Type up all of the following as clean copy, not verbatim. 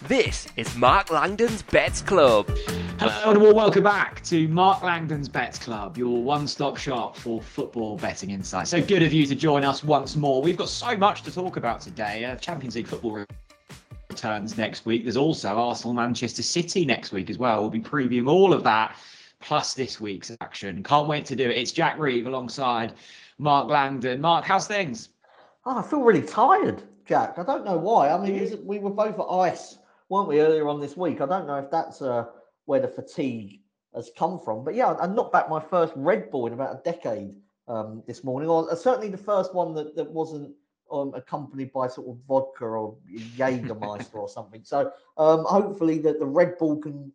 This is Mark Langdon's Bets Club. Hello and welcome back to Mark Langdon's Bets Club, your one-stop shop for football betting insights. So good of you to join us once more. We've got so much to talk about today. Champions League football returns next week. There's also Arsenal-Manchester City next week as well. We'll be previewing all of that, plus this week's action. Can't wait to do it. It's Jack Reeve alongside Mark Langdon. Mark, how's things? Oh, I feel really tired, Jack. I don't know why. I mean, we were both at ice, weren't we, earlier on this week? I don't know if that's where the fatigue has come from. But yeah, I knocked back my first Red Bull in about a decade this morning, or certainly the first one that wasn't accompanied by sort of vodka or Jägermeister or something. So hopefully the Red Bull can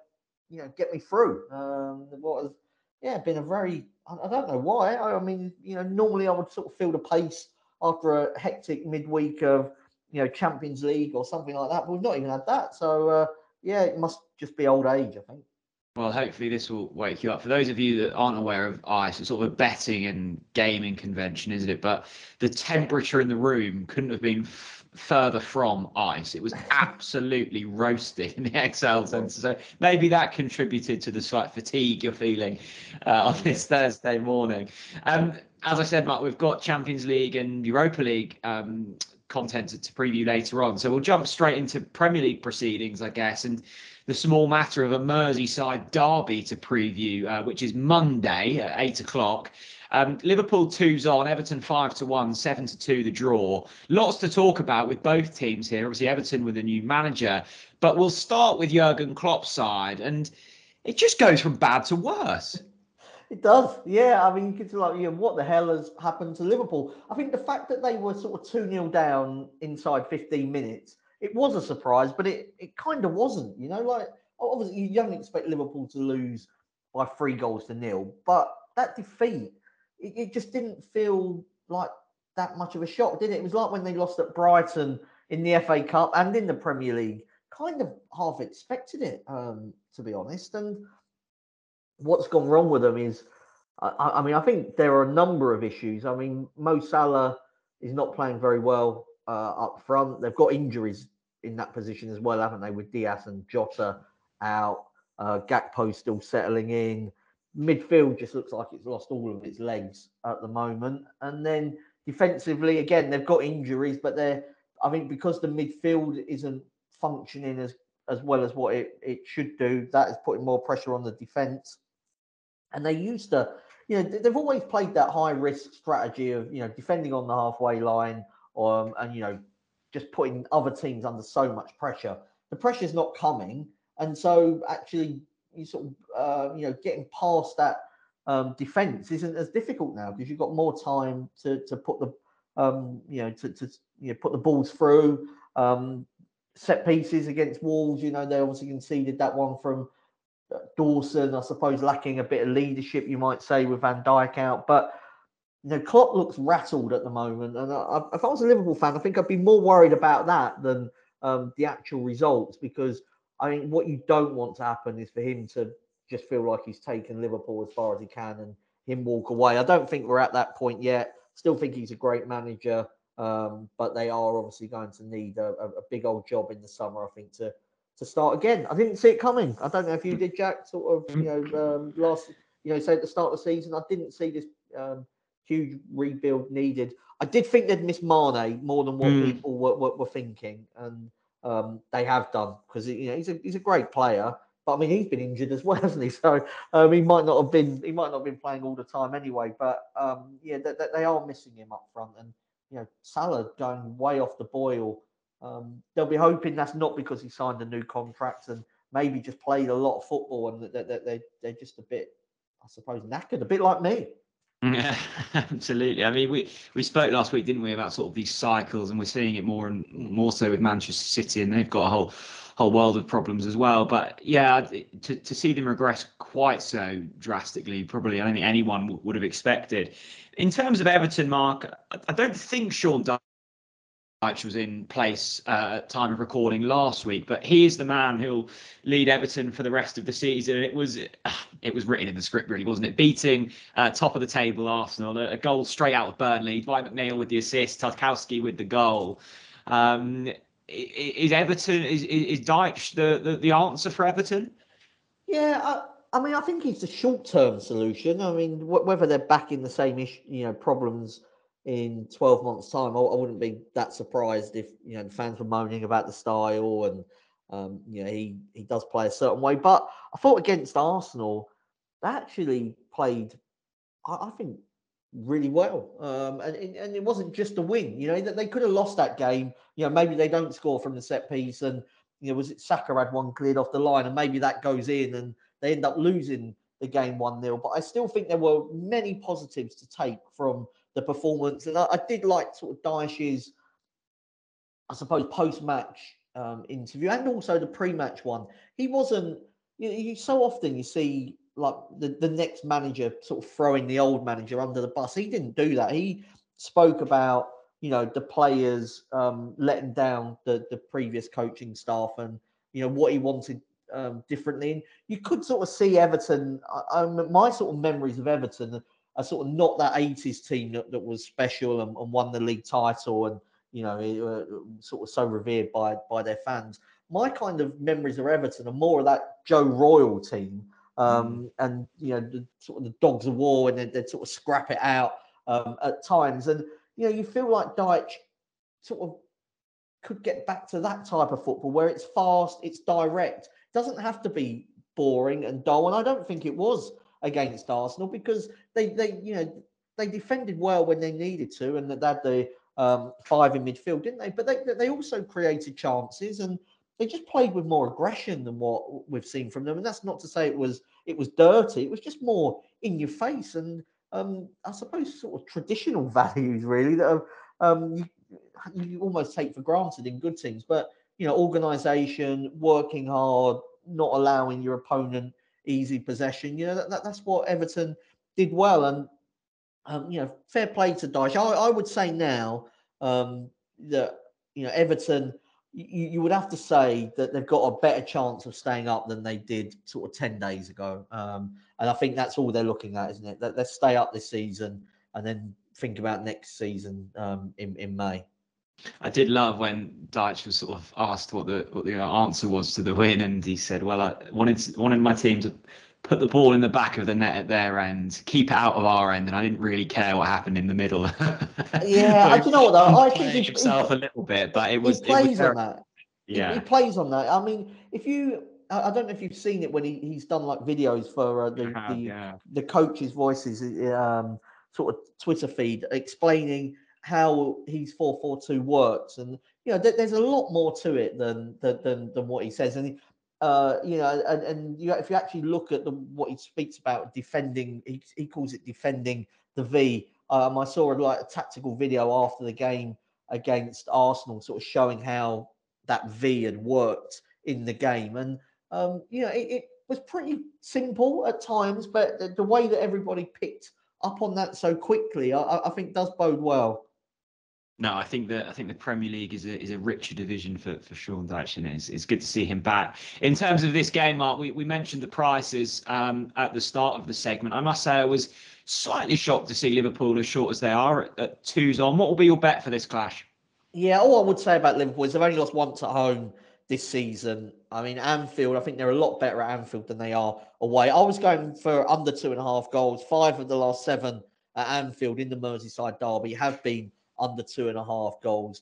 get me through. What has been a very, I don't know why. I mean, normally I would sort of feel the pace after a hectic midweek of Champions League or something like that. But we've not even had that. So it must just be old age, I think. Well, hopefully this will wake you up. For those of you that aren't aware of ICE, it's sort of a betting and gaming convention, isn't it? But the temperature in the room couldn't have been further from ICE. It was absolutely roasting in the Excel Centre. So maybe that contributed to the slight fatigue you're feeling on this Thursday morning. As I said, Mark, we've got Champions League and Europa League content to preview later on. So we'll jump straight into Premier League proceedings, I guess, and the small matter of a Merseyside derby to preview, which is Monday at 8 o'clock. Liverpool 2's on, Everton 5-1, 7-2 the draw. Lots to talk about with both teams here. Obviously, Everton with a new manager. But we'll start with Jurgen Klopp's side, and it just goes from bad to worse. It does, yeah. I mean, you could like, what the hell has happened to Liverpool? I think the fact that they were sort of 2-0 down inside 15 minutes, it was a surprise, but it kind of wasn't, like obviously you don't expect Liverpool to lose by 3-0, but that defeat, it just didn't feel like that much of a shock, did it? It was like when they lost at Brighton in the FA Cup and in the Premier League, kind of half expected it, to be honest. And what's gone wrong with them is, I mean, I think there are a number of issues. I mean, Mo Salah is not playing very well up front. They've got injuries in that position as well, haven't they? With Diaz and Jota out, Gakpo still settling in. Midfield just looks like it's lost all of its legs at the moment. And then defensively, again, they've got injuries, but I think because the midfield isn't functioning as well as what it should do, that is putting more pressure on the defence. And they used to, they've always played that high risk strategy of, defending on the halfway line, and, just putting other teams under so much pressure. The pressure's not coming. And so actually you sort of, getting past that defense isn't as difficult now because you've got more time to put the, put the balls through. Set pieces against Wolves, they obviously conceded that one from Dawson, I suppose, lacking a bit of leadership, you might say, with Van Dijk out. But, Klopp looks rattled at the moment. And if I was a Liverpool fan, I think I'd be more worried about that than the actual results, because I think what you don't want to happen is for him to just feel like he's taken Liverpool as far as he can and him walk away. I don't think we're at that point yet. Still think he's a great manager, but they are obviously going to need a big old job in the summer, I think, to start again. I didn't see it coming. I don't know if you did, Jack, sort of, say at the start of the season, I didn't see this huge rebuild needed. I did think they'd miss Mane more than what people were thinking. And they have done, because he's a great player, but I mean he's been injured as well, hasn't he? So he might not have been playing all the time anyway. But they are missing him up front, and Salah going way off the boil. They'll be hoping that's not because he signed a new contract and maybe just played a lot of football, and they're just a bit, I suppose, knackered, a bit like me. Yeah, absolutely. I mean, we spoke last week, didn't we, about sort of these cycles, and we're seeing it more and more so with Manchester City, and they've got a whole world of problems as well. But yeah, to see them regress quite so drastically, probably I don't think anyone would have expected. In terms of Everton, Mark, I don't think Sean Dyche was in place at time of recording last week, but he is the man who'll lead Everton for the rest of the season. And it was written in the script, really, wasn't it? Beating top of the table Arsenal, a goal straight out of Burnley, Dwight McNeil with the assist, Tarkowski with the goal. is Everton, is Dyche the answer for Everton? Yeah, I mean, I think it's a short-term solution. I mean, whether they're back in the same problems in 12 months' time, I wouldn't be that surprised if the fans were moaning about the style and he does play a certain way. But I thought against Arsenal, they actually played, I think, really well. And it wasn't just a win. They could have lost that game. Maybe they don't score from the set piece, and was it Saka had one cleared off the line, and maybe that goes in, and they end up losing the game 1-0. But I still think there were many positives to take from the performance, and I did like sort of Dyche's, I suppose, post-match interview, and also the pre-match one. He wasn't. You so often you see like the next manager sort of throwing the old manager under the bus. He didn't do that. He spoke about the players letting down the previous coaching staff, and what he wanted differently. And you could sort of see Everton. My sort of memories of Everton are sort of not that 80s team that was special and won the league title and sort of so revered by their fans. My kind of memories of Everton are more of that Joe Royle team, and the sort of the dogs of war, and they'd sort of scrap it out at times. And you feel like Dyche sort of could get back to that type of football where it's fast, it's direct. It doesn't have to be boring and dull. And I don't think it was against Arsenal, because they defended well when they needed to, and they had the 5 in midfield, didn't they? But they also created chances, and they just played with more aggression than what we've seen from them. And that's not to say it was dirty. It was just more in your face, and I suppose sort of traditional values really that you almost take for granted in good teams. But organisation, working hard, not allowing your opponent easy possession. That's what Everton did well, and fair play to Dyche. I would say now that Everton, you would have to say that they've got a better chance of staying up than they did sort of 10 days ago. And I think that's all they're looking at, isn't it? Let's stay up this season and then think about next season in May. I did love when Dyche was sort of asked what the answer was to the win, and he said, "Well, I wanted my team to put the ball in the back of the net at their end, keep it out of our end, and I didn't really care what happened in the middle." Yeah, I don't know what though. I think himself a little bit, but it was. He plays on that. Yeah, he plays on that. I mean, I don't know if you've seen it when he's done like videos for the coaches' voices, sort of Twitter feed explaining how his 4-4-2 works, and there's a lot more to it than what he says, and if you actually look at what he speaks about defending, he calls it defending the V. I saw like a tactical video after the game against Arsenal, sort of showing how that V had worked in the game, and it was pretty simple at times, but the way that everybody picked up on that so quickly, I think does bode well. No, I think the Premier League is a richer division for Sean Dyche, and it's good to see him back. In terms of this game, Mark, we mentioned the prices at the start of the segment. I must say I was slightly shocked to see Liverpool as short as they are at 2s on. What will be your bet for this clash? Yeah, all I would say about Liverpool is they've only lost once at home this season. I mean, Anfield, I think they're a lot better at Anfield than they are away. I was going for under 2.5 goals. 5 of the last 7 at Anfield in the Merseyside derby have been under 2.5 goals.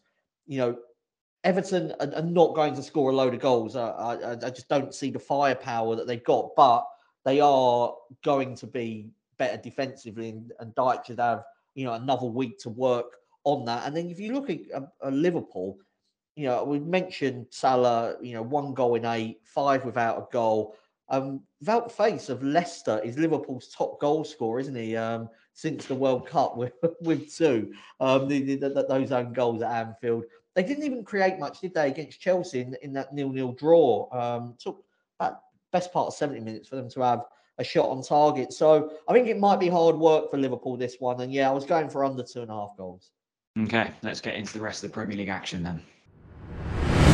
Everton are not going to score a load of goals. I just don't see the firepower that they've got, but they are going to be better defensively, and Dyche should have another week to work on that. And then if you look at Liverpool, we mentioned Salah, 1 goal in 8, 5 without a goal. Wout Faes of Leicester is Liverpool's top goal scorer, isn't he? Since the World Cup with 2, those own goals at Anfield. They didn't even create much, did they, against Chelsea in that 0-0 draw? Took about best part of 70 minutes for them to have a shot on target. So I think it might be hard work for Liverpool, this one. And yeah, I was going for under 2.5 goals. Okay, let's get into the rest of the Premier League action then.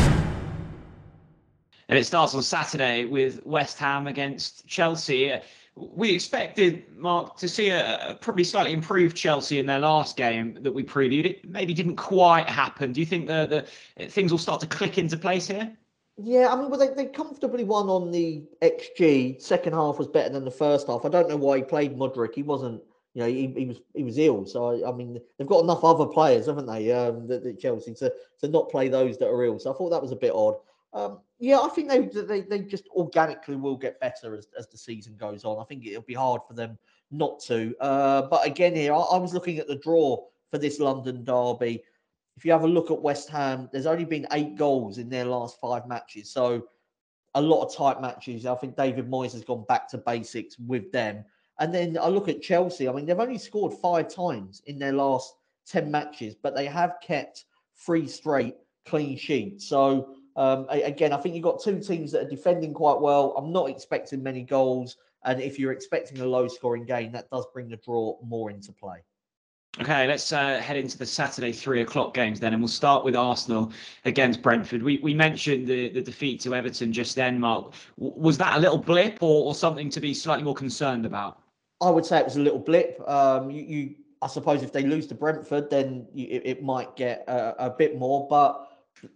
And it starts on Saturday with West Ham against Chelsea. We expected, Mark, to see a probably slightly improved Chelsea in their last game that we previewed. It maybe didn't quite happen. Do you think the things will start to click into place here? Yeah, I mean, well, they comfortably won on the XG. Second half was better than the first half. I don't know why he played Mudryk. He wasn't, he was ill. So I mean, they've got enough other players, haven't they? That Chelsea to not play those that are ill. So I thought that was a bit odd. Yeah, I think they just organically will get better as the season goes on. I think it'll be hard for them not to. But again, here I was looking at the draw for this London derby. If you have a look at West Ham, there's only been 8 goals in their last 5 matches. So a lot of tight matches. I think David Moyes has gone back to basics with them. And then I look at Chelsea. I mean, they've only scored 5 times in their last 10 matches, but they have kept 3 straight clean sheets. So again, I think you've got 2 teams that are defending quite well. I'm not expecting many goals. And if you're expecting a low scoring game, that does bring the draw more into play. Okay, let's head into the Saturday 3:00 games then, and we'll start with Arsenal against Brentford. We mentioned the defeat to Everton just then, Mark. Was that a little blip or something to be slightly more concerned about? I would say it was a little blip. I suppose if they lose to Brentford, then it might get a bit more. But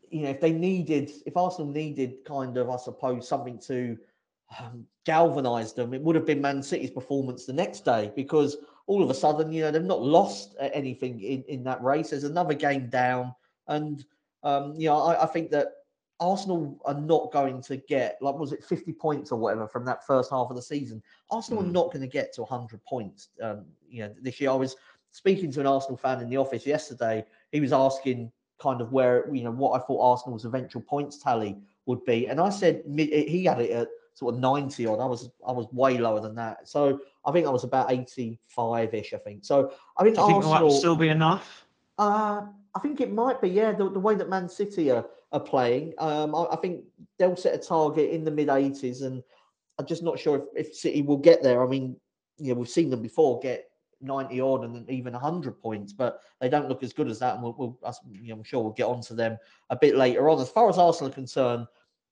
if Arsenal needed kind of, I suppose, something to galvanise them, it would have been Man City's performance the next day, because all of a sudden, they've not lost anything in that race. There's another game down, and I think that Arsenal are not going to get, like, was it 50 points or whatever from that first half of the season? Arsenal are not going to get to 100 points. This year. I was speaking to an Arsenal fan in the office yesterday. He was asking kind of where, what I thought Arsenal's eventual points tally would be, and I said he had it at sort of 90 odd. I was way lower than that. So I think I was about 85-ish, I think. So I think Arsenal... Arsenal... that will still be enough? I think it might be, yeah. The way that Man City are playing, I think they'll set a target in the mid-80s, and I'm just not sure if City will get there. I mean, we've seen them before get 90 odd and then even 100 points, but they don't look as good as that. And I'm sure we'll get onto them a bit later on. As far as Arsenal are concerned,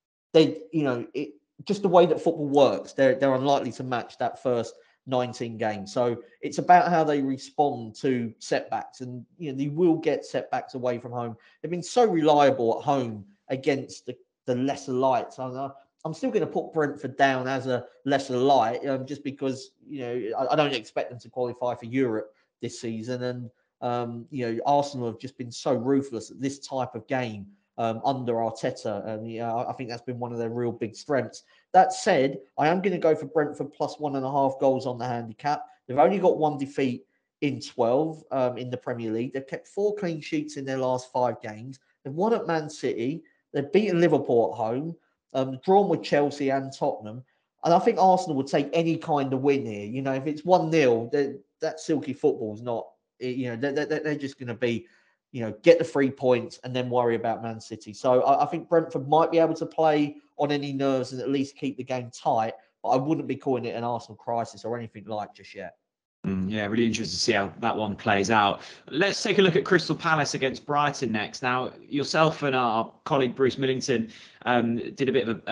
just the way that football works, they're unlikely to match that first 19 games. So it's about how they respond to setbacks, and they will get setbacks away from home. They've been so reliable at home against the lesser lights. I'm still going to put Brentford down as a lesser light, just because I don't expect them to qualify for Europe this season, and Arsenal have just been so ruthless at this type of game under Arteta, and I think that's been one of their real big strengths. That said, I am going to go for Brentford plus 1.5 goals on the handicap. They've only got 1 defeat in 12 in the Premier League. They've kept 4 clean sheets in their last 5 games. They've won at Man City. They've beaten Liverpool at home, drawn with Chelsea and Tottenham. And I think Arsenal would take any kind of win here. If it's 1-0, that silky football is not, they're just going to be, get the 3 points and then worry about Man City. So I think Brentford might be able to play on any nerves and at least keep the game tight, but I wouldn't be calling it an Arsenal crisis or anything like just yet. Yeah, really interested to see how that one plays out. Let's take a look at Crystal Palace against Brighton next. Now, yourself and our colleague Bruce Millington did a bit of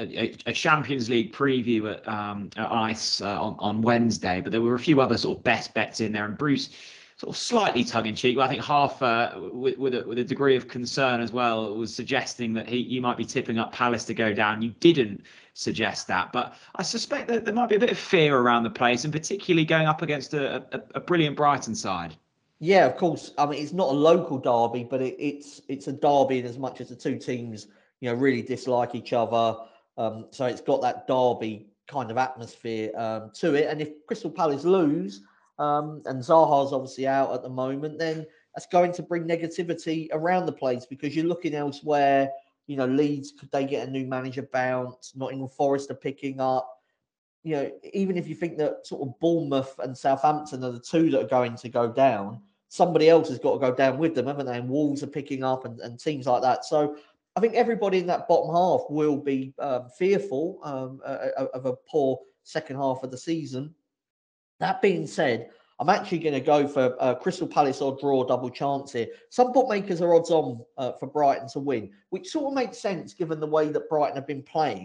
a Champions League preview at ICE on Wednesday, but there were a few other sort of best bets in there, and Bruce sort of slightly tongue-in-cheek, but I think half with a degree of concern as well, was suggesting that you might be tipping up Palace to go down. You didn't suggest that, but I suspect that there might be a bit of fear around the place, and particularly going up against a brilliant Brighton side. Yeah, of course. I mean, it's not a local derby, but it's a derby in as much as the 2 teams, really dislike each other. So it's got that derby kind of atmosphere to it. And if Crystal Palace lose, and Zaha's obviously out at the moment, then that's going to bring negativity around the place, because you're looking elsewhere. Leeds, could they get a new manager bounce? Nottingham Forest are picking up. Even if you think that sort of Bournemouth and Southampton are the 2 that are going to go down, somebody else has got to go down with them, haven't they? And Wolves are picking up and teams like that. So I think everybody in that bottom half will be fearful of a poor second half of the season. That being said, I'm actually going to go for Crystal Palace or draw double chance here. Some bookmakers are odds on for Brighton to win, which sort of makes sense given the way that Brighton have been playing.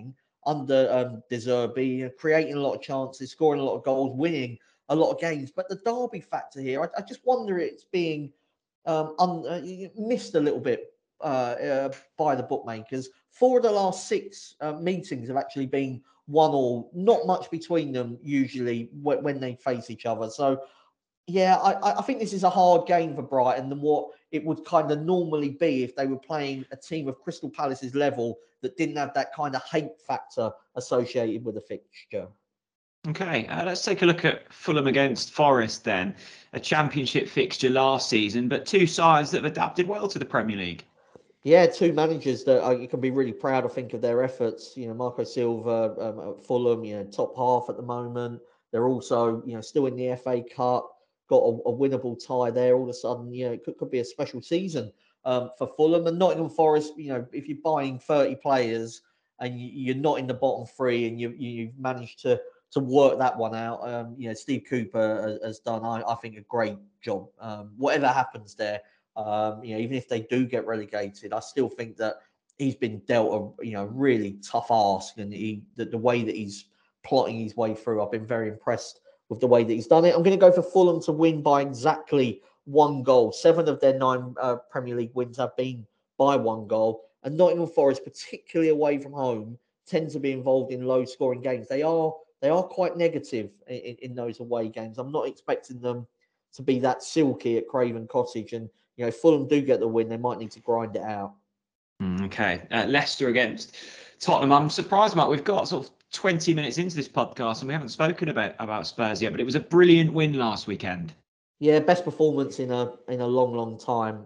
under De Zerbi, creating a lot of chances, scoring a lot of goals, winning a lot of games. But the derby factor here, I just wonder it's being missed a little bit by the bookmakers. 4 of the last 6 meetings have actually been 1-1, not much between them usually when they face each other. So, yeah, I think this is a hard game for Brighton than what it would kind of normally be if they were playing a team of Crystal Palace's level that didn't have that kind of hate factor associated with the fixture. Okay, let's take a look at Fulham against Forest then. A championship fixture last season, but 2 sides that have adapted well to the Premier League. Yeah, 2 managers that you can be really proud, I think, of their efforts. Marco Silva at Fulham, top half at the moment. They're also, still in the FA Cup, got a winnable tie there. All of a sudden, it could be a special season for Fulham. And Nottingham Forest, if you're buying 30 players and you're not in the bottom 3 and you've managed to work that one out, Steve Cooper has done, I think, a great job. Whatever happens there. Even if they do get relegated, I still think that he's been dealt a really tough ask, and the way that he's plotting his way through, I've been very impressed with the way that he's done it. I'm going to go for Fulham to win by exactly 1 goal. 7 of their 9 Premier League wins have been by 1 goal, and Nottingham Forest, particularly away from home, tend to be involved in low-scoring games. They are quite negative in those away games. I'm not expecting them to be that silky at Craven Cottage, and if Fulham do get the win, they might need to grind it out. Okay. Leicester against Tottenham. I'm surprised, Mark. We've got sort of 20 minutes into this podcast and we haven't spoken about Spurs yet, but it was a brilliant win last weekend. Yeah, best performance in a long time.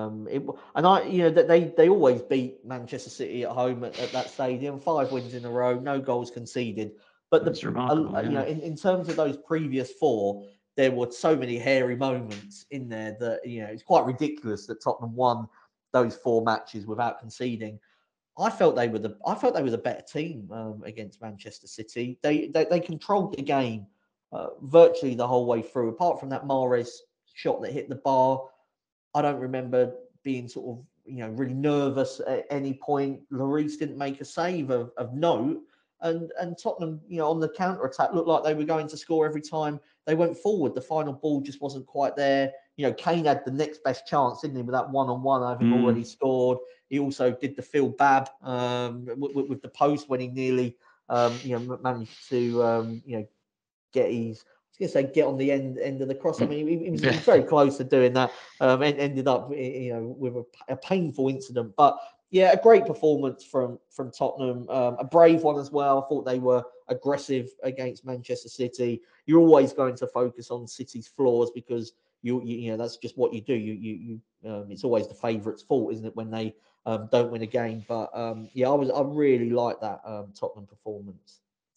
They always beat Manchester City at home at that stadium. 5 wins in a row, no goals conceded. But That's remarkable. In terms of those previous 4, there were so many hairy moments in there that it's quite ridiculous that Tottenham won those 4 matches without conceding. I felt they were the better team against Manchester City. They controlled the game virtually the whole way through. Apart from that Mahrez shot that hit the bar, I don't remember being sort of really nervous at any point. Lloris didn't make a save of note. And Tottenham, on the counter attack, looked like they were going to score every time they went forward. The final ball just wasn't quite there. Kane had the next best chance, didn't he, with that one-on-one, having already scored. He also did the Phil Babb with the post when he nearly, managed to, get his. I was going to say get on the end of the cross. I mean, he was very close to doing that. Ended up, with a painful incident, but. Yeah, a great performance from Tottenham. A brave one as well. I thought they were aggressive against Manchester City. You're always going to focus on City's flaws because you that's just what you do. It's always the favourites' fault, isn't it, when they don't win a game? But I really like that Tottenham performance.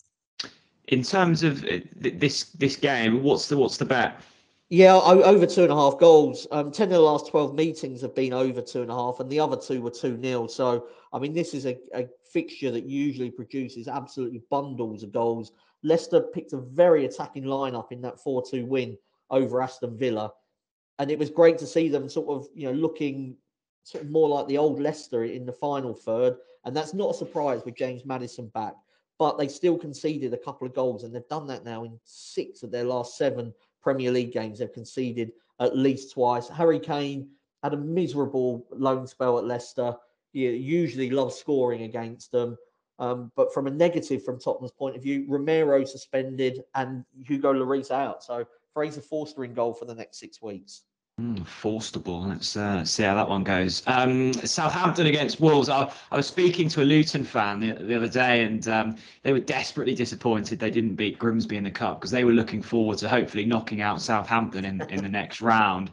In terms of this game, what's the bet? Yeah, over 2.5 goals. 10 of the last 12 meetings have been over 2.5, and the other 2 were 2-0. So, I mean, this is a fixture that usually produces absolutely bundles of goals. Leicester picked a very attacking lineup in that 4-2 win over Aston Villa, and it was great to see them sort of, looking sort of more like the old Leicester in the final third. And that's not a surprise with James Maddison back, but they still conceded a couple of goals, and they've done that now in 6 of their last 7 Premier League games. They've conceded at least twice. Harry Kane had a miserable loan spell at Leicester. He usually loves scoring against them. But from a negative from Tottenham's point of view, Romero suspended and Hugo Lloris out. So Fraser Forster in goal for the next 6 weeks. Forstable. Let's see how that one goes. Southampton against Wolves. I was speaking to a Luton fan the other day, and they were desperately disappointed they didn't beat Grimsby in the cup because they were looking forward to hopefully knocking out Southampton in the next round.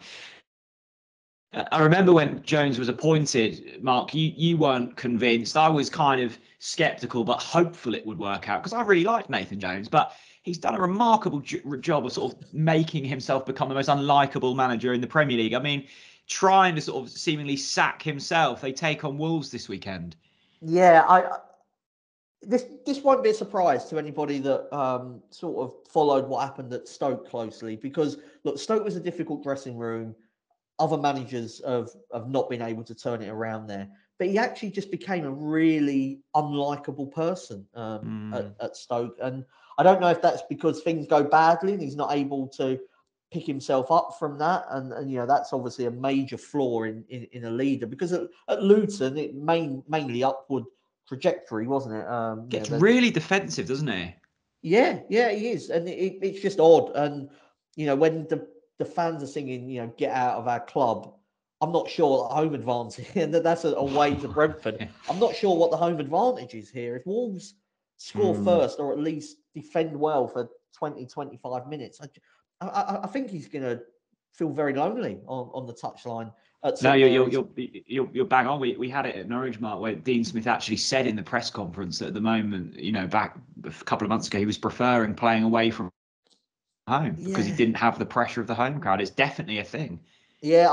I remember when Jones was appointed, Mark, you weren't convinced. I was kind of sceptical, but hopeful it would work out because I really liked Nathan Jones, but he's done a remarkable job of sort of making himself become the most unlikable manager in the Premier League. I mean, trying to sort of seemingly sack himself. They take on Wolves this weekend. Yeah, this won't be a surprise to anybody that sort of followed what happened at Stoke closely, because look, Stoke was a difficult dressing room. other managers have not been able to turn it around there. But he actually just became a really unlikable person at Stoke. And I don't know if that's because things go badly and he's not able to pick himself up from that. And you know, that's obviously a major flaw in a leader, because at Luton, it mainly upward trajectory, wasn't it? Gets really defensive, doesn't he? Yeah, he is. And it's just odd. And, you know, when the fans are singing, you know, get out of our club, I'm not sure what the home advantage, and that's away to Brentford. Yeah. I'm not sure what the home advantage is here. If Wolves score first, or at least defend well for 20, 25 minutes, I think he's going to feel very lonely on the touchline. No, you're bang on. We had it at Norwich, Mark, where Dean Smith actually said in the press conference that at the moment, you know, back a couple of months ago, he was preferring playing away from home because he didn't have the pressure of the home crowd. It's definitely a thing. Yeah,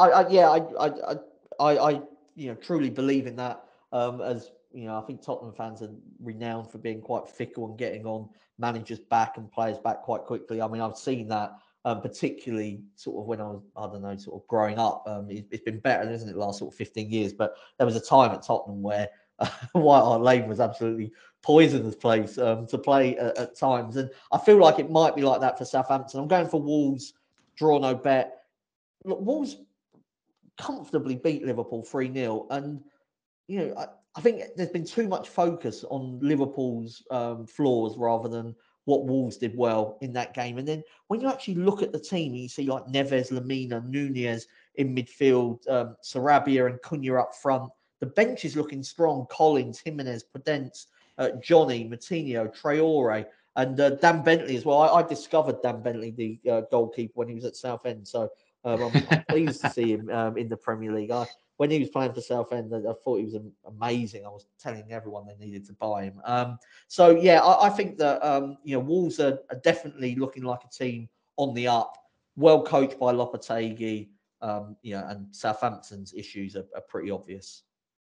I you know, truly believe in that. As you know, I think Tottenham fans are renowned for being quite fickle and getting on managers back and players back quite quickly. I mean, I've seen that particularly sort of when I don't know, sort of growing up. It's been better, isn't it, the last sort of 15 years? But there was a time at Tottenham where White Hart Lane was absolutely poisonous place to play at times, and I feel like it might be like that for Southampton. I'm going for Wolves, draw no bet. Look, Wolves comfortably beat Liverpool 3-0. And, you know, I think there's been too much focus on Liverpool's flaws rather than what Wolves did well in that game. And then when you actually look at the team, you see like Neves, Lamina, Nunez in midfield, Sarabia and Cunha up front. The bench is looking strong. Collins, Jimenez, Podence, Johnny, Moutinho, Traore, and Dan Bentley as well. I discovered Dan Bentley, the goalkeeper, when he was at Southend. So I'm pleased to see him in the Premier League. When he was playing for Southend, I thought he was amazing. I was telling everyone they needed to buy him. So yeah, I think that you know, Wolves are definitely looking like a team on the up, well coached by Lopetegui. You know, and Southampton's issues are pretty obvious.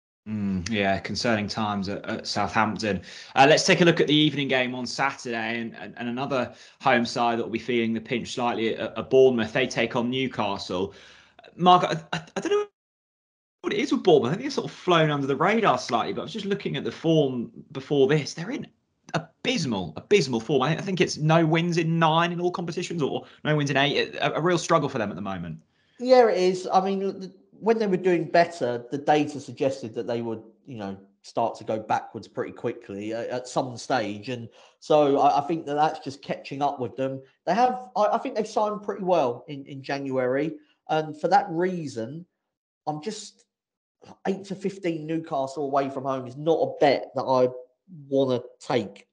Yeah, concerning times at Southampton. Let's take a look at the evening game on Saturday, and another home side that will be feeling the pinch slightly at Bournemouth. They take on Newcastle. Mark, I don't know what it is with Bournemouth. I think it's sort of flown under the radar slightly, but I was just looking at the form before this. They're in abysmal form. I think it's no wins in 9 in all competitions, or no wins in 8. A real struggle for them at the moment. Yeah, it is. I mean, when they were doing better, the data suggested that they would, you know, start to go backwards pretty quickly at some stage. And so I think that that's just catching up with them. They have, I think they've signed pretty well in January. And for that reason, I'm just 8-15 Newcastle away from home is not a bet that I want to take.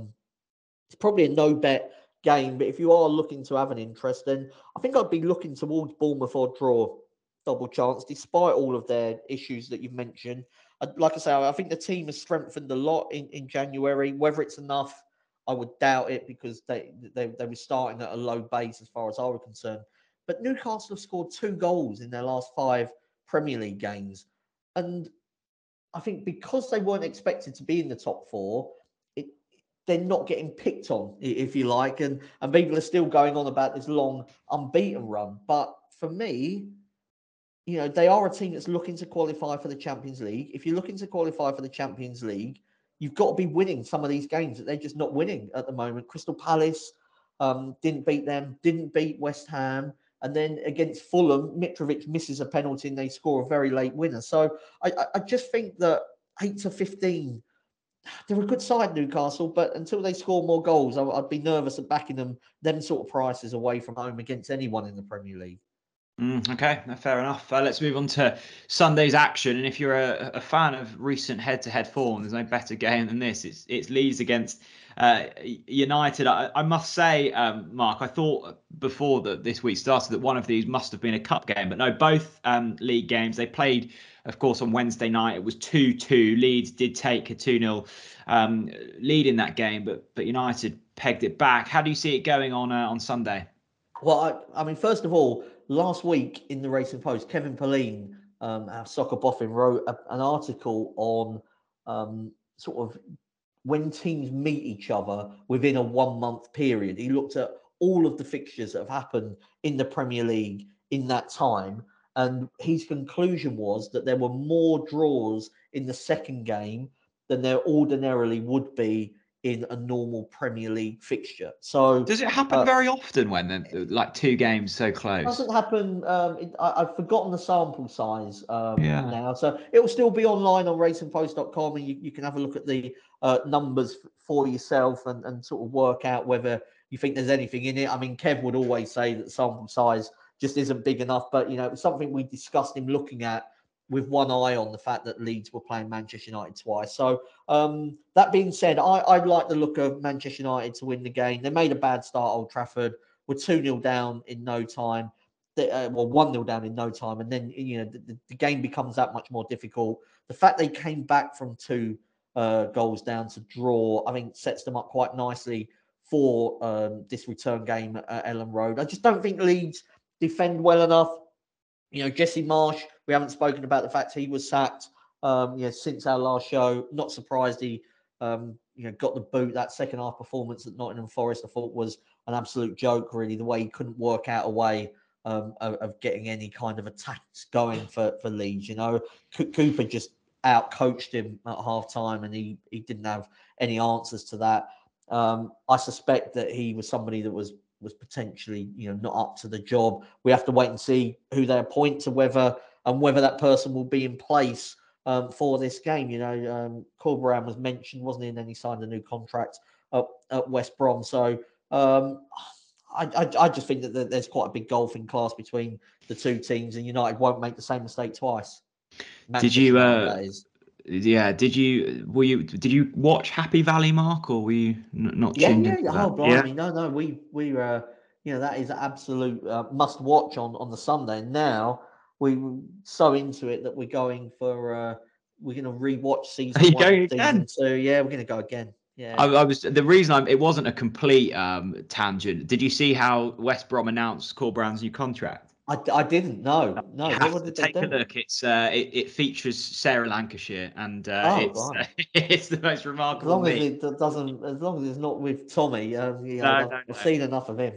It's probably a no bet game, but if you are looking to have an interest, then I think I'd be looking towards Bournemouth or draw. Double chance, despite all of their issues that you've mentioned. Like I say, I think the team has strengthened a lot in January. Whether it's enough, I would doubt it, because they were starting at a low base as far as I was concerned. But Newcastle have scored 2 goals in their last 5 Premier League games. And I think because they weren't expected to be in the top 4, they're not getting picked on, if you like. And people are still going on about this long unbeaten run. But for me, you know, they are a team that's looking to qualify for the Champions League. If you're looking to qualify for the Champions League, you've got to be winning some of these games that they're just not winning at the moment. Crystal Palace didn't beat them, didn't beat West Ham. And then against Fulham, Mitrovic misses a penalty and they score a very late winner. So I just think that 8-15, they're a good side, Newcastle, but until they score more goals, I'd be nervous of backing them sort of prices away from home against anyone in the Premier League. Okay, fair enough. Let's move on to Sunday's action. And if you're a fan of recent head-to-head form, there's no better game than this. It's Leeds against United. I must say, Mark, I thought before that this week started that one of these must have been a cup game, but no, both league games. They played, of course, on Wednesday night. It was 2-2. Leeds did take a 2-0 lead in that game, but United pegged it back. How do you see it going on Sunday? Well, I mean, first of all, last week in the Racing Post, Kevin Pauline, our soccer boffin, wrote an article on sort of when teams meet each other within a 1-month period. He looked at all of the fixtures that have happened in the Premier League in that time. And his conclusion was that there were more draws in the second game than there ordinarily would be in a normal Premier League fixture. So does it happen very often when like two games so close? Doesn't happen. I've forgotten the sample size Yeah. now, so it will still be online on racingpost.com, and you can have a look at the numbers for yourself and sort of work out whether you think there's anything in it. I mean, Kev would always say that the sample size just isn't big enough, but it was something we discussed him looking at with one eye on the fact that Leeds were playing Manchester United twice. So that being said, I'd like the look of Manchester United to win the game. They made a bad start at Old Trafford. We're 2-0 down in no time. 1-0 down in no time. And then, the game becomes that much more difficult. The fact they came back from 2 goals down to draw, I think sets them up quite nicely for this return game at Ellen Road. I just don't think Leeds defend well enough. Jesse Marsch, we haven't spoken about the fact he was sacked since our last show. Not surprised he got the boot. That second half performance at Nottingham Forest, I thought, was an absolute joke, really, the way he couldn't work out a way of getting any kind of attacks going for Leeds. Cooper just out-coached him at half-time, and he didn't have any answers to that. I suspect that he was somebody that was potentially, not up to the job. We have to wait and see who they appoint to whether that person will be in place for this game. Corberan was mentioned, wasn't he? And then he signed a new contract at West Brom. So I just think that there's quite a big golfing class between the two teams, and United won't make the same mistake twice. Did you watch Happy Valley, Mark, or were you not tuned into that? Oh, blimey. No, we that is an absolute must watch on the Sunday. Now we're so into it that we're going for we're going to rewatch season 1, season 2. Yeah, we're going to go again. Yeah, the reason it wasn't a complete tangent. Did you see how West Brom announced Corberan's new contract? I didn't know. No, what did they do? Take a look. It's it features Sarah Lancashire, and it's the most remarkable. As long as it's not with Tommy. I've seen enough of him.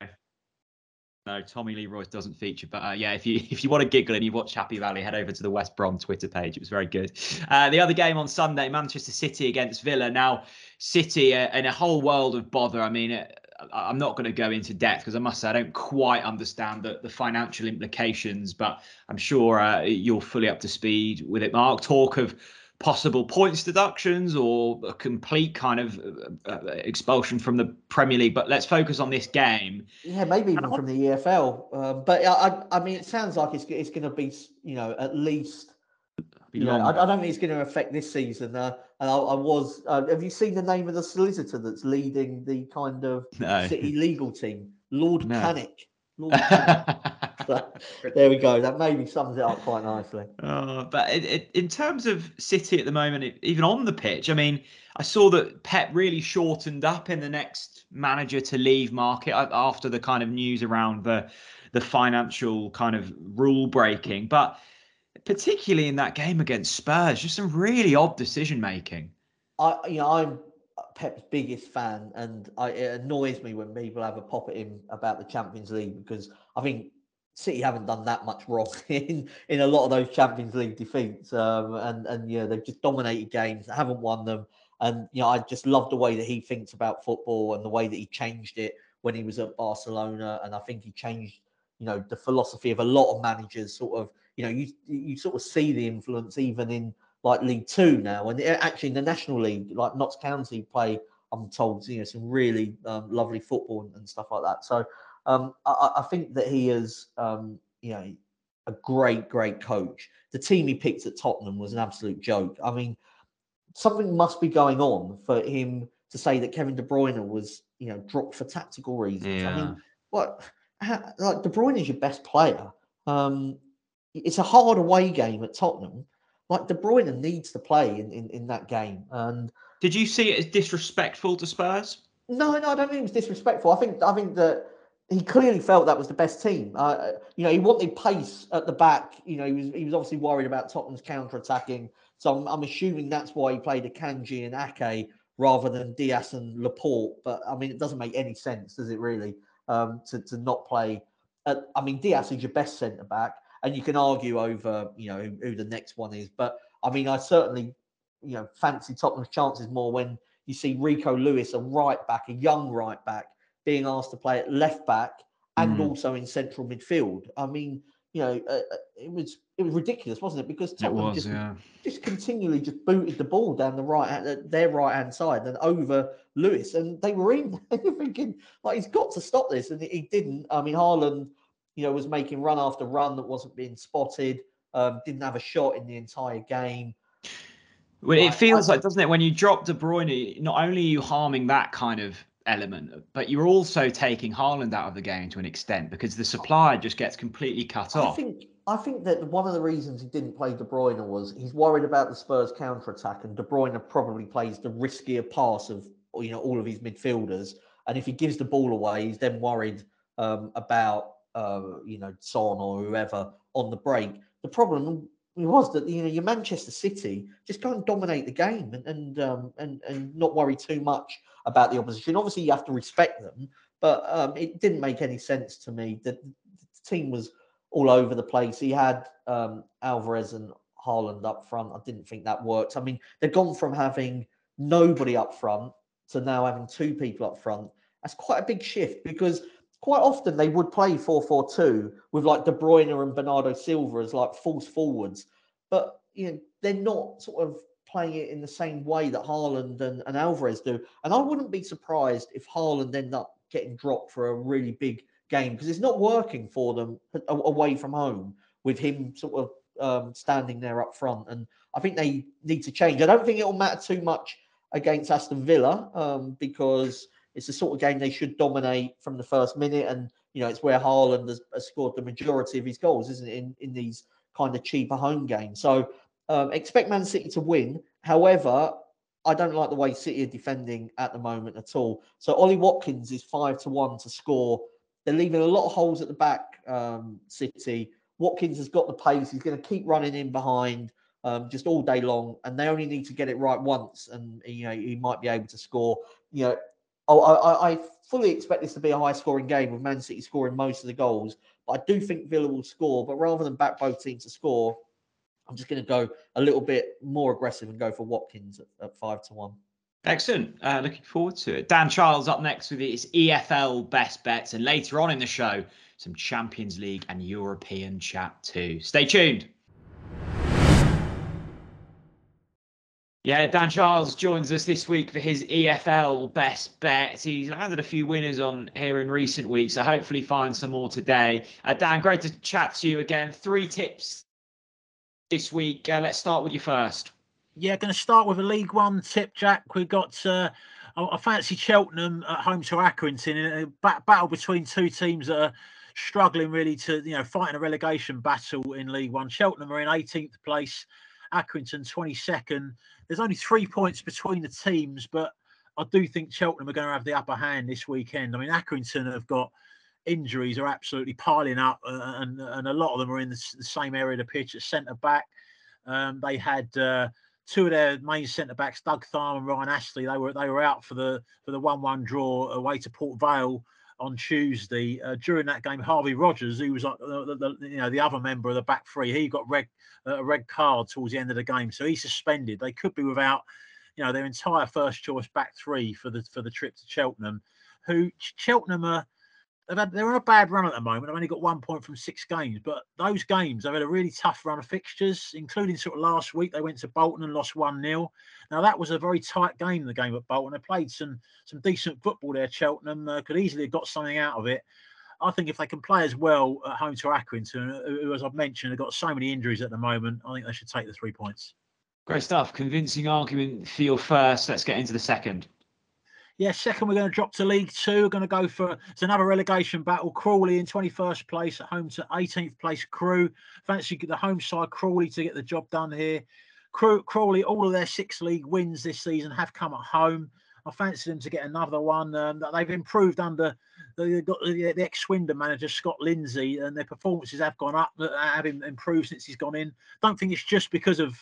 No, Tommy Lee Royce doesn't feature, but if you want to giggle and you watch Happy Valley, head over to the West Brom Twitter page. It was very good. The other game on Sunday, Manchester City against Villa. Now, City in a whole world of bother. I mean, I'm not going to go into depth because I must say I don't quite understand the financial implications, but I'm sure you're fully up to speed with it, Mark. Talk of possible points deductions or a complete kind of expulsion from the Premier League. But let's focus on this game. Yeah, maybe even from the EFL. But I mean, it sounds like it's going to be, at least. I don't think it's going to affect this season. And I was. Have you seen the name of the solicitor that's leading the kind of City legal team? Lord Panic. Lord Panic. So, there we go. That maybe sums it up quite nicely. But in terms of City at the moment, even on the pitch, I mean, I saw that Pep really shortened up in the next manager to leave market after the kind of news around the financial kind of rule breaking. But particularly in that game against Spurs, just some really odd decision making. I'm Pep's biggest fan, and it annoys me when people have a pop at him about the Champions League, because I think City haven't done that much wrong in a lot of those Champions League defeats, and they've just dominated games, haven't won them, and I just love the way that he thinks about football and the way that he changed it when he was at Barcelona, and I think he changed the philosophy of a lot of managers. Sort of you sort of see the influence even in like League Two now, and actually in the National League, like Notts County play, I'm told, some really lovely football and stuff like that. So I think that he is, a great coach. The team he picked at Tottenham was an absolute joke. I mean, something must be going on for him to say that Kevin De Bruyne was, dropped for tactical reasons. Yeah. I mean, like De Bruyne is your best player. It's a hard away game at Tottenham. Like De Bruyne needs to play in that game. And did you see it as disrespectful to Spurs? No, I don't think it was disrespectful. I think that he clearly felt that was the best team. He wanted pace at the back. He was obviously worried about Tottenham's counter-attacking. So I'm assuming that's why he played Akanji and Ake rather than Diaz and Laporte. But I mean, it doesn't make any sense, does it really? To not play. Diaz is your best centre back. and you can argue over, who the next one is. But I mean, I certainly, fancy Tottenham's chances more when you see Rico Lewis, a right back, a young right back, being asked to play at left back and also in central midfield. I mean, it was ridiculous, wasn't it? Because Tottenham just continually just booted the ball down their right hand side and over Lewis, and they were in. And you're thinking, like, he's got to stop this, and he didn't. I mean, Haaland, was making run after run that wasn't being spotted. Didn't have a shot in the entire game. Well, it feels like, doesn't it, when you drop De Bruyne, not only are you harming that kind of element, but you're also taking Haaland out of the game to an extent, because the supply just gets completely cut off. I think that one of the reasons he didn't play De Bruyne was he's worried about the Spurs counter-attack, and De Bruyne probably plays the riskier pass of all of his midfielders. And if he gives the ball away, he's then worried about Son or whoever on the break. The problem was that your Manchester City just go and dominate the game and not worry too much about the opposition. Obviously, you have to respect them, but it didn't make any sense to me that the team was all over the place. He had Alvarez and Haaland up front. I didn't think that worked. I mean, they've gone from having nobody up front to now having two people up front. That's quite a big shift, because quite often they would play 4-4-2 with like De Bruyne and Bernardo Silva as like false forwards. But, they're not sort of playing it in the same way that Haaland and Alvarez do. And I wouldn't be surprised if Haaland ended up getting dropped for a really big game, because it's not working for them away from home with him sort of standing there up front. And I think they need to change. I don't think it'll matter too much against Aston Villa, because it's the sort of game they should dominate from the first minute. And, it's where Haaland has scored the majority of his goals, isn't it, in these kind of cheaper home games. So expect Man City to win. However, I don't like the way City are defending at the moment at all. So Ollie Watkins is 5-1 to score. They're leaving a lot of holes at the back, City. Watkins has got the pace. He's going to keep running in behind just all day long, and they only need to get it right once, and he might be able to score. I fully expect this to be a high-scoring game with Man City scoring most of the goals, but I do think Villa will score. But rather than back both teams to score, I'm just going to go a little bit more aggressive and go for Watkins at 5-1. Excellent. Looking forward to it. Dan Charles up next with his EFL best bets, and later on in the show, some Champions League and European chat too. Stay tuned. Yeah, Dan Charles joins us this week for his EFL best bets. He's landed a few winners on here in recent weeks, so hopefully find some more today. Dan, great to chat to you again. 3 tips this week. Let's start with you first. Yeah, going to start with a League One tip, Jack. We've got I fancy Cheltenham at home to Accrington in a battle between two teams that are struggling really to fighting a relegation battle in League One. Cheltenham are in 18th place, Accrington 22nd. There's only 3 points between the teams, but I do think Cheltenham are going to have the upper hand this weekend. I mean, Accrington have got injuries are absolutely piling up, and a lot of them are in the same area of the pitch at centre back. They had 2 of their main centre backs, Doug Tharm and Ryan Astley. They were out for the 1-1 draw away to Port Vale on Tuesday. During that game, Harvey Rogers, who was like the other member of the back three, he got a red card towards the end of the game, so he's suspended. They could be without their entire first choice back three for the trip to Cheltenham. Cheltenham are. They're on a bad run at the moment. They've only got 1 point from 6 games, but those games, they've had a really tough run of fixtures, including sort of last week. They went to Bolton and lost 1-0. Now, that was a very tight game, the game at Bolton. They played some decent football there, Cheltenham. Could easily have got something out of it. I think if they can play as well at home to Accrington, who, as I've mentioned, have got so many injuries at the moment, I think they should take the 3 points. Great stuff. Convincing argument for your first. Let's get into the second. Yeah, second, we're going to drop to League Two. We're going to go for another relegation battle. Crawley in 21st place at home to 18th place Crewe. Fancy the home side Crawley to get the job done here. Crawley, all of their 6 league wins this season have come at home. I fancy them to get another one. They've improved under the ex-Swindon manager, Scott Lindsay, and their performances have gone up, have improved since he's gone in. Don't think it's just because of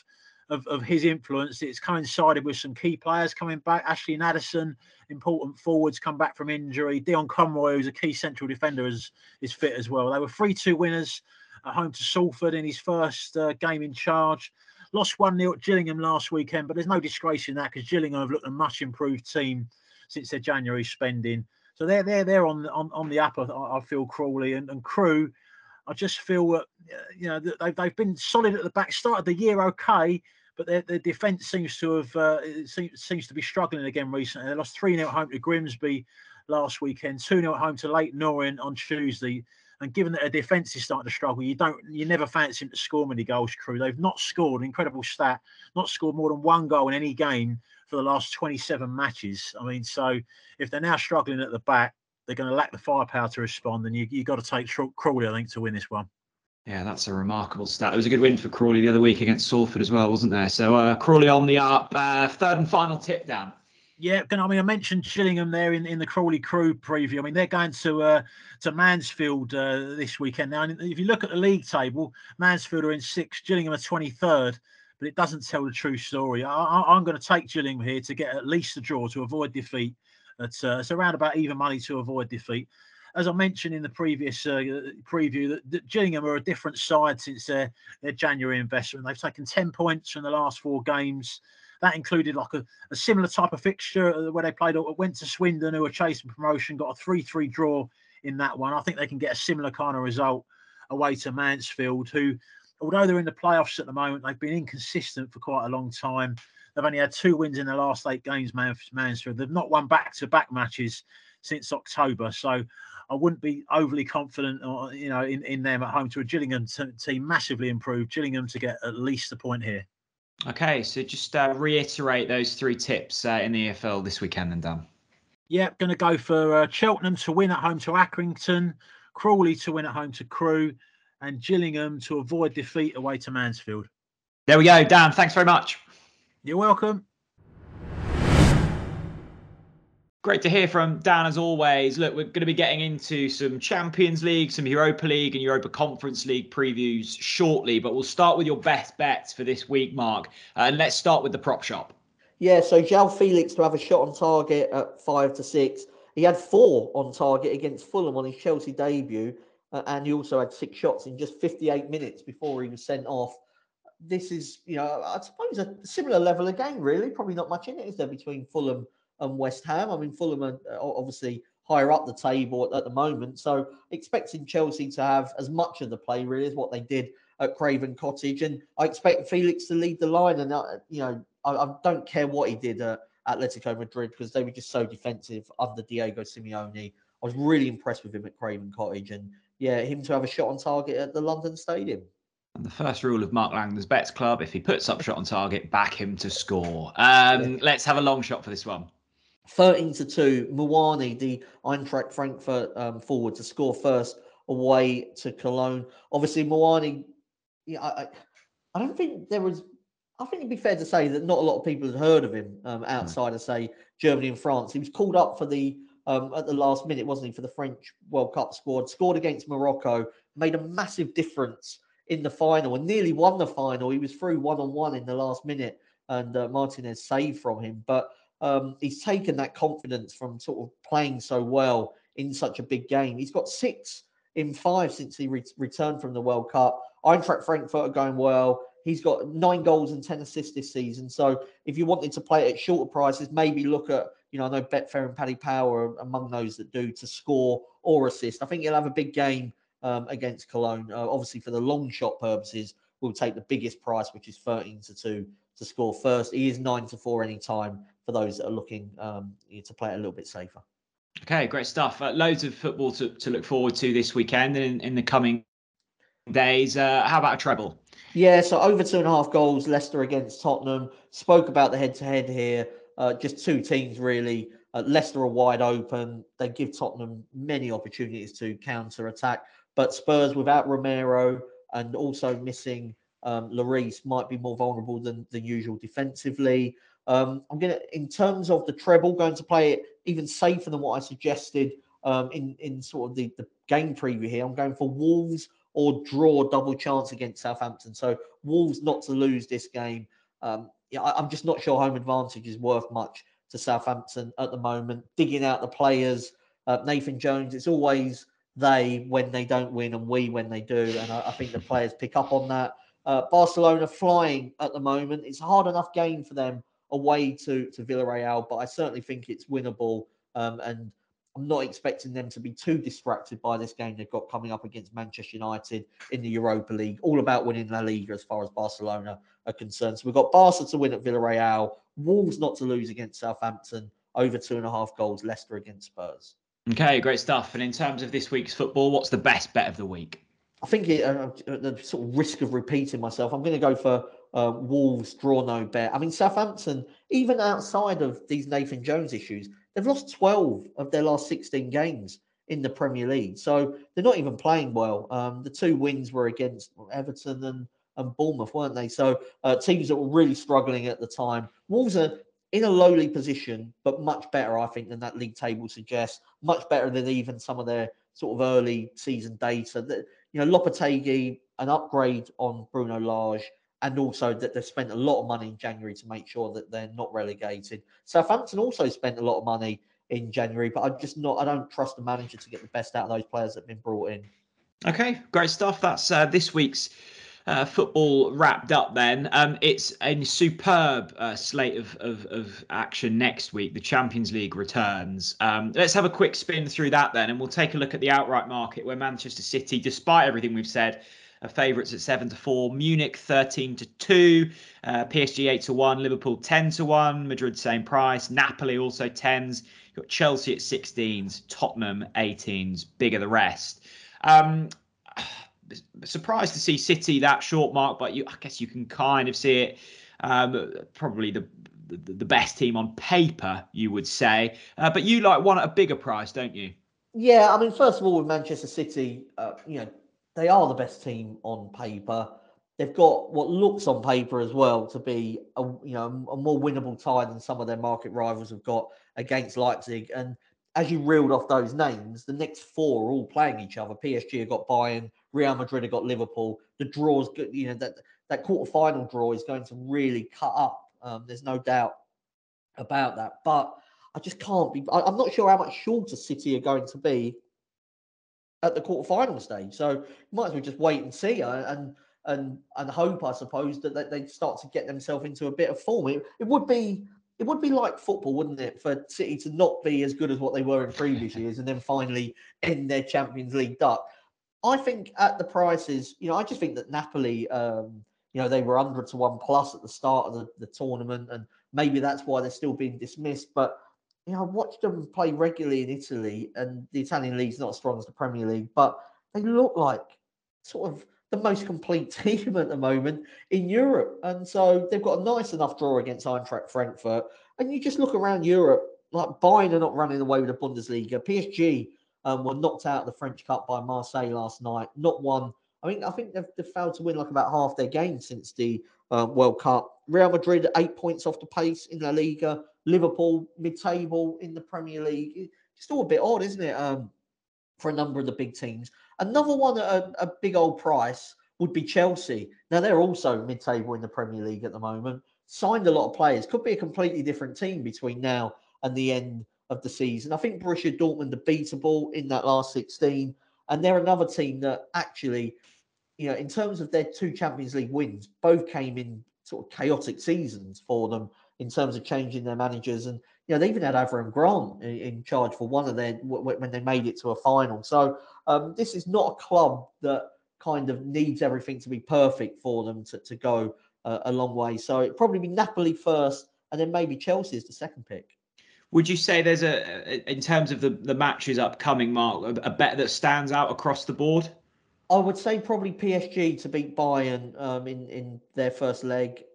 his influence. It's coincided with some key players coming back. Ashley Addison, important forwards, come back from injury. Dion Conroy, who's a key central defender, is fit as well. They were 3-2 winners at home to Salford in his first game in charge. Lost 1-0 at Gillingham last weekend, but there's no disgrace in that because Gillingham have looked a much improved team since their January spending. So they're on the up. I feel, Crawley and Crewe. I just feel that they've been solid at the back. Started the year okay, but their defence seems to have seems to be struggling again recently. They lost 3-0 at home to Grimsby last weekend, 2-0 at home to Leyton Orient on Tuesday. And given that their defence is starting to struggle, you never fancy them to score many goals, Crewe. They've not scored, incredible stat, not scored more than one goal in any game for the last 27 matches. I mean, so if they're now struggling at the back, they're going to lack the firepower to respond, and you've got to take Crawley, I think, to win this one. Yeah, that's a remarkable stat. It was a good win for Crawley the other week against Salford as well, wasn't there? So Crawley on the up. Third and final tip, Dan. Yeah, I mean, I mentioned Gillingham there in the Crawley Crewe preview. I mean, they're going to Mansfield this weekend. Now, if you look at the league table, Mansfield are in 6th, Gillingham are 23rd, but it doesn't tell the true story. I'm going to take Gillingham here to get at least a draw to avoid defeat. It's around about even money to avoid defeat. As I mentioned in the previous preview, that Gillingham are a different side since their January investment. They've taken 10 points from the last 4 games. That included like a similar type of fixture where they went to Swindon, who were chasing promotion, got a 3-3 draw in that one. I think they can get a similar kind of result away to Mansfield, who, although they're in the playoffs at the moment, they've been inconsistent for quite a long time. They've only had 2 wins in the last 8 games, Mansfield. They've not won back-to-back matches since October. So I wouldn't be overly confident, in them at home to a Gillingham team massively improved. Gillingham to get at least a point here. Okay, so just reiterate those 3 tips in the EFL this weekend then, Dan. Yeah, going to go for Cheltenham to win at home to Accrington, Crawley to win at home to Crewe, and Gillingham to avoid defeat away to Mansfield. There we go, Dan. Thanks very much. You're welcome. Great to hear from Dan as always. Look, we're going to be getting into some Champions League, some Europa League and Europa Conference League previews shortly, but we'll start with your best bets for this week, Mark. And let's start with the prop shop. Yeah, so João Felix to have a shot on target at 5-6. He had 4 on target against Fulham on his Chelsea debut, and he also had 6 shots in just 58 minutes before he was sent off. This is, I suppose a similar level of game, really. Probably not much in it, is there, between Fulham and West Ham? I mean, Fulham are obviously higher up the table at the moment, so expecting Chelsea to have as much of the play, really, as what they did at Craven Cottage. And I expect Felix to lead the line, and I don't care what he did at Atletico Madrid because they were just so defensive under Diego Simeone. I was really impressed with him at Craven Cottage, and yeah, him to have a shot on target at the London Stadium. And the first rule of Mark Langdon's Bets Club, if he puts up shot on target, back him to score. Let's have a long shot for this one. 13-2, Muani, the Eintracht Frankfurt forward, to score first away to Cologne. Obviously, Muani, I don't think there was... I think it'd be fair to say that not a lot of people had heard of him outside of, say, Germany and France. He was called up for the at the last minute, wasn't he, for the French World Cup squad, scored against Morocco, made a massive difference in the final and nearly won the final. He was through 1-on-1 in the last minute and Martinez saved from him. But he's taken that confidence from sort of playing so well in such a big game. He's got 6 in 5 since he returned from the World Cup. Eintracht Frankfurt are going well. He's got 9 goals and 10 assists this season. So if you wanted to play it at shorter prices, maybe look at, I know Betfair and Paddy Power are among those that do, to score or assist. I think he'll have a big game against Cologne. Obviously, for the long shot purposes, we'll take the biggest price, which is 13-2 to score first. He is 9-4 any time for those that are looking to play it a little bit safer. Okay, great stuff. Loads of football to look forward to this weekend and in the coming days. How about a treble? Yeah, so over 2.5 goals, Leicester against Tottenham. Spoke about the head-to-head here. Just 2 teams, really. Leicester are wide open. They give Tottenham many opportunities to counter-attack. But Spurs, without Romero and also missing Lloris, might be more vulnerable than usual defensively. In terms of the treble, going to play it even safer than what I suggested in sort of the game preview here. I'm going for Wolves or draw double chance against Southampton. So Wolves not to lose this game. I'm just not sure home advantage is worth much to Southampton at the moment. Digging out the players, Nathan Jones, it's always they when they don't win and we when they do. And I think the players pick up on that. Barcelona flying at the moment. It's a hard enough game for them away to Villarreal, but I certainly think it's winnable. And I'm not expecting them to be too distracted by this game they've got coming up against Manchester United in the Europa League. All about winning La Liga as far as Barcelona are concerned. So we've got Barca to win at Villarreal, Wolves not to lose against Southampton, over 2.5 goals, Leicester against Spurs. Okay, great stuff. And in terms of this week's football, what's the best bet of the week? I think the sort of risk of repeating myself, I'm going to go for Wolves draw no bet. I mean, Southampton, even outside of these Nathan Jones issues, they've lost 12 of their last 16 games in the Premier League. So they're not even playing well. The 2 wins were against Everton and Bournemouth, weren't they? So teams that were really struggling at the time. Wolves are in a lowly position, but much better, I think, than that league table suggests. Much better than even some of their sort of early season data. Lopetegui, an upgrade on Bruno Lage, and also that they've spent a lot of money in January to make sure that they're not relegated. Southampton also spent a lot of money in January, but I don't trust the manager to get the best out of those players that have been brought in. Okay, great stuff. That's this week's football wrapped up then. It's a superb slate of action next week. The Champions League returns. Let's have a quick spin through that then, and we'll take a look at the outright market where Manchester City, despite everything we've said, are favourites at 7-4, Munich 13-2, PSG 8-1, Liverpool 10-1, Madrid same price, Napoli also 10s, you've got Chelsea at 16s, Tottenham 18s, bigger the rest. Surprised to see City that short mark, but I guess you can kind of see it. Probably the best team on paper, you would say. But you like one at a bigger price, don't you? Yeah, I mean, first of all, with Manchester City, they are the best team on paper. They've got what looks on paper as well to be a more winnable tie than some of their market rivals have got against Leipzig. And as you reeled off those names, the next 4 are all playing each other. PSG have got Bayern, Real Madrid have got Liverpool. The draws, that quarter-final draw is going to really cut up. There's no doubt about that. But I just can't be. I'm not sure how much shorter City are going to be at the quarter-final stage. So you might as well just wait and see and hope, I suppose, that they start to get themselves into a bit of form. It would be like football, wouldn't it, for City to not be as good as what they were in previous years and then finally end their Champions League duck. I think at the prices, I just think that Napoli, they were 100-1 plus at the start of the tournament, and maybe that's why they're still being dismissed. But I watched them play regularly in Italy, and the Italian league's not as strong as the Premier League, but they look like sort of the most complete team at the moment in Europe. And so they've got a nice enough draw against Eintracht Frankfurt. And you just look around Europe, like Bayern are not running away with the Bundesliga. PSG were knocked out of the French Cup by Marseille last night. Not one. I think they've failed to win like about half their games since the World Cup. Real Madrid 8 points off the pace in La Liga. Liverpool mid-table in the Premier League. It's all a bit odd, isn't it? For a number of the big teams. Another one at a big old price would be Chelsea. Now, they're also mid-table in the Premier League at the moment. Signed a lot of players. Could be a completely different team between now and the end of the season. I think Borussia Dortmund are beatable in that last 16. And they're another team that actually, in terms of their 2 Champions League wins, both came in sort of chaotic seasons for them in terms of changing their managers. And, they even had Avram Grant in charge for one of their, when they made it to a final. So this is not a club that kind of needs everything to be perfect for them to go a long way. So it'd probably be Napoli first, and then maybe Chelsea as the second pick. Would you say there's in terms of the matches upcoming, Mark, a bet that stands out across the board? I would say probably PSG to beat Bayern in their first leg.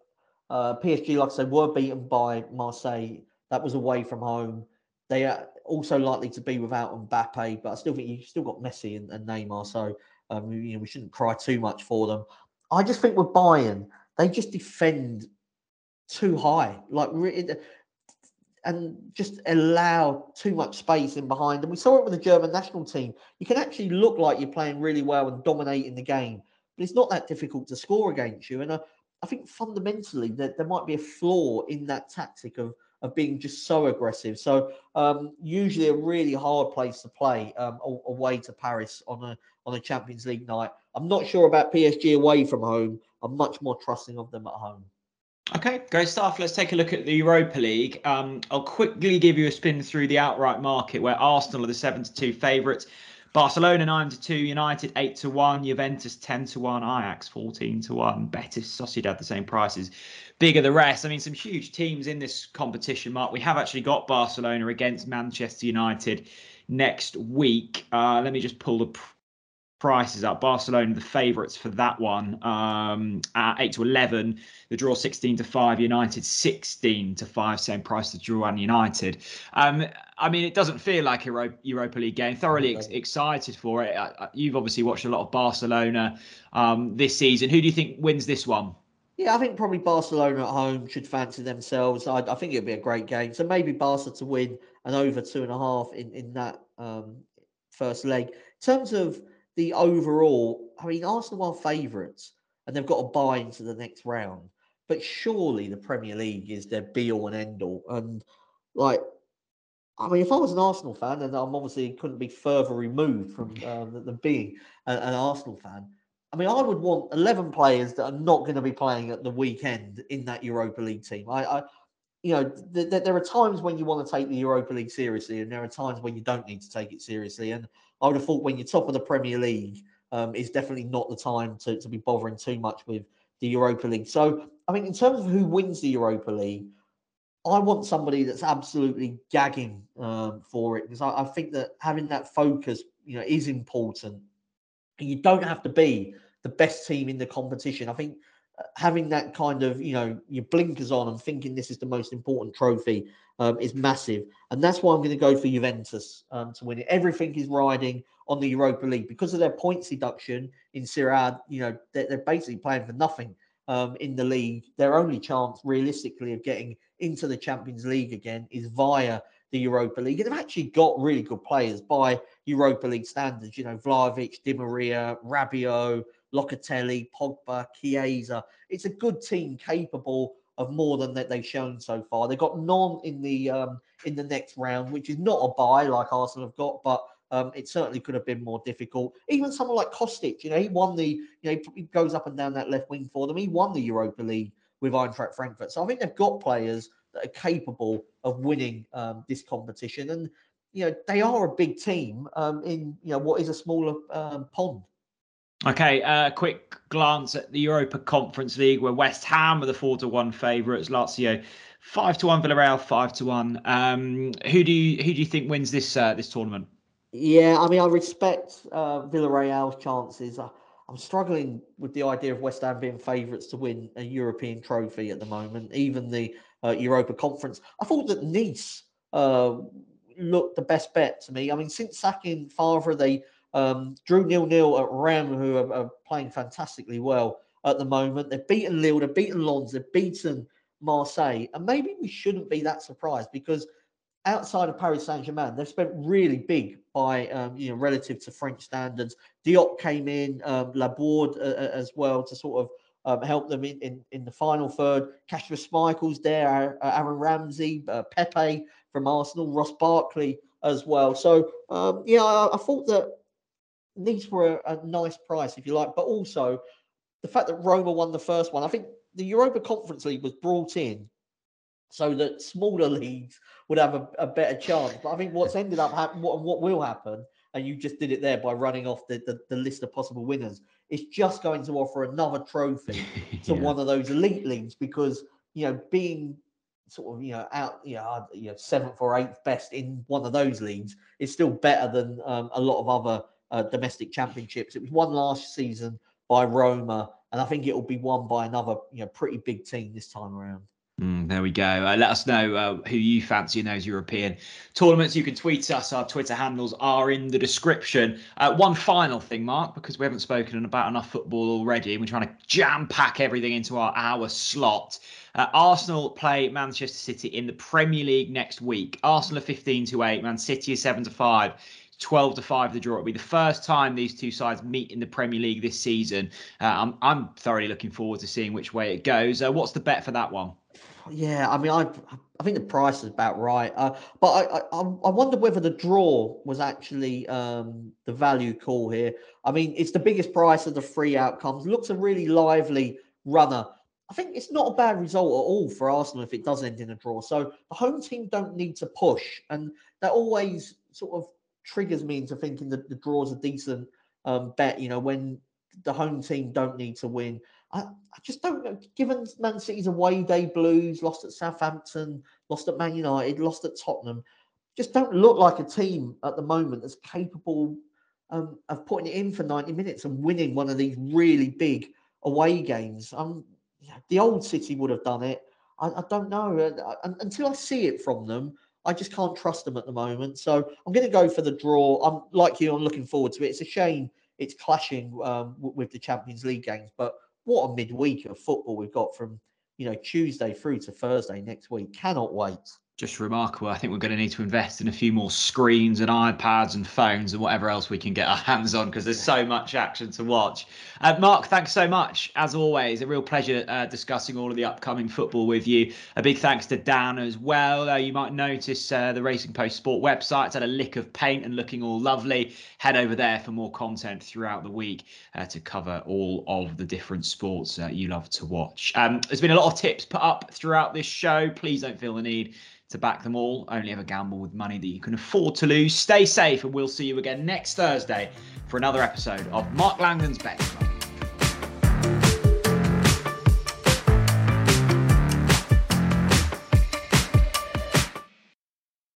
PSG, like I said, were beaten by Marseille. That was away from home. They are also likely to be without Mbappe, but I still think you've still got Messi and Neymar, so we shouldn't cry too much for them. I just think with Bayern, they just defend too high, and just allow too much space in behind. And we saw it with the German national team. You can actually look like you're playing really well and dominating the game, but it's not that difficult to score against you. And I think fundamentally that there might be a flaw in that tactic of of being just so aggressive. So usually a really hard place to play away to Paris on a Champions League night. I'm not sure about PSG away from home. I'm much more trusting of them at home. Okay, great stuff. Let's take a look at the Europa League. I'll quickly give you a spin through the outright market where Arsenal are the 7-2 favourites. Barcelona 9-2, United 8-1, Juventus 10-1, Ajax 14-1, Betis, Sociedad the same prices. Bigger the rest. I mean, some huge teams in this competition, Mark. We have actually got Barcelona against Manchester United next week. Let me just pull the prices up. Barcelona the favourites for that one at 8-11. The draw 16-5. United 16-5. Same price to draw and United. I mean, it doesn't feel like a Europa League game. Thoroughly excited for it. You've obviously watched a lot of Barcelona this season. Who do you think wins this one? Yeah, I think probably Barcelona at home should fancy themselves. I think it'll be a great game. So maybe Barca to win and over 2.5 in that first leg. In terms of the overall, I mean, Arsenal are favourites and they've got to buy into the next round. But surely the Premier League is their be-all and end-all. And, like, I mean, if I was an Arsenal fan, and I'm obviously couldn't be further removed from than being an Arsenal fan, I mean, I would want 11 players that are not going to be playing at the weekend in that Europa League team. There are times when you want to take the Europa League seriously, and there are times when you don't need to take it seriously. And I would have thought when you're top of the Premier League, is definitely not the time to be bothering too much with the Europa League. So, I mean, in terms of who wins the Europa League, I want somebody that's absolutely gagging for it, because I think that having that focus, is important. You don't have to be the best team in the competition. I think having that kind of, your blinkers on and thinking this is the most important trophy is massive. And that's why I'm going to go for Juventus to win it. Everything is riding on the Europa League because of their points deduction in Serie A. They're basically playing for nothing in the league. Their only chance, realistically, of getting into the Champions League again is via the Europa League. And they've actually got really good players by Europa League standards. Vlahovic, Di Maria, Rabiot, Locatelli, Pogba, Chiesa. It's a good team capable of more than that they've shown so far. They've got none in the next round, which is not a bye like Arsenal have got, but it certainly could have been more difficult. Even someone like Kostic, he won he goes up and down that left wing for them. He won the Europa League with Eintracht Frankfurt. So I think they've got players that are capable of winning this competition. And, they are a big team in, what is a smaller pond. Okay, quick glance at the Europa Conference League, where West Ham are the 4-1 favourites, Lazio 5-1, Villarreal 5-1. Who do you think wins this tournament? Yeah, I mean, I respect Villarreal's chances. I'm struggling with the idea of West Ham being favourites to win a European trophy at the moment, even the Europa Conference. I thought that Nice looked the best bet to me. I mean, since sacking Favre, they drew 0-0 at Rennes, who are playing fantastically well at the moment. They've beaten Lille, they've beaten Lens, they've beaten Marseille. And maybe we shouldn't be that surprised, because outside of Paris Saint-Germain, they've spent really big by, relative to French standards. Diop came in, Laborde as well to sort of help them in the final third. Kasper Schmeichel's there, Aaron Ramsey, Pepe from Arsenal, Ross Barkley as well. So, I thought that these were a nice price, if you like, but also the fact that Roma won the first one. I think the Europa Conference League was brought in so that smaller leagues would have a better chance. But I think what's ended up happening, what will happen, and you just did it there by running off the list of possible winners, is just going to offer another trophy to one of those elite leagues, because, being sort of, out, seventh or eighth best in one of those leagues is still better than a lot of other domestic championships. It was won last season by Roma, and I think it will be won by another, pretty big team this time around. There we go. Let us know who you fancy in those European tournaments. You can tweet us. Our Twitter handles are in the description. One final thing, Mark, because we haven't spoken about enough football already, and we're trying to jam-pack everything into our hour slot. Arsenal play Manchester City in the Premier League next week. Arsenal are 15-8, Man City is 7-5. 12-5 the draw. It'll be the first time these two sides meet in the Premier League this season. I'm thoroughly looking forward to seeing which way it goes. What's the bet for that one? Yeah, I mean, I think the price is about right. But I wonder whether the draw was actually the value call here. I mean, it's the biggest price of the three outcomes. Looks a really lively runner. I think it's not a bad result at all for Arsenal if it does end in a draw. So the home team don't need to push, and that always sort of triggers me into thinking that the draw is a decent bet. You know, when the home team don't need to win. I just don't know. Given Man City's away day blues, lost at Southampton, lost at Man United, lost at Tottenham, just don't look like a team at the moment that's capable of putting it in for 90 minutes and winning one of these really big away games. The old City would have done it. I don't know. Until I see it from them, I just can't trust them at the moment. So I'm going to go for the draw. I'm like you. I'm looking forward to it. It's a shame it's clashing with the Champions League games, but what a midweek of football we've got from, Tuesday through to Thursday next week. Cannot wait. Just remarkable. I think we're going to need to invest in a few more screens and iPads and phones and whatever else we can get our hands on, because there's so much action to watch. Mark, thanks so much. As always, a real pleasure discussing all of the upcoming football with you. A big thanks to Dan as well. You might notice the Racing Post Sport website's had a lick of paint and looking all lovely. Head over there for more content throughout the week to cover all of the different sports you love to watch. There's been a lot of tips put up throughout this show. Please don't feel the need to back them all. Only ever gamble with money that you can afford to lose. Stay safe, and we'll see you again next Thursday for another episode of Mark Langdon's Bet Club.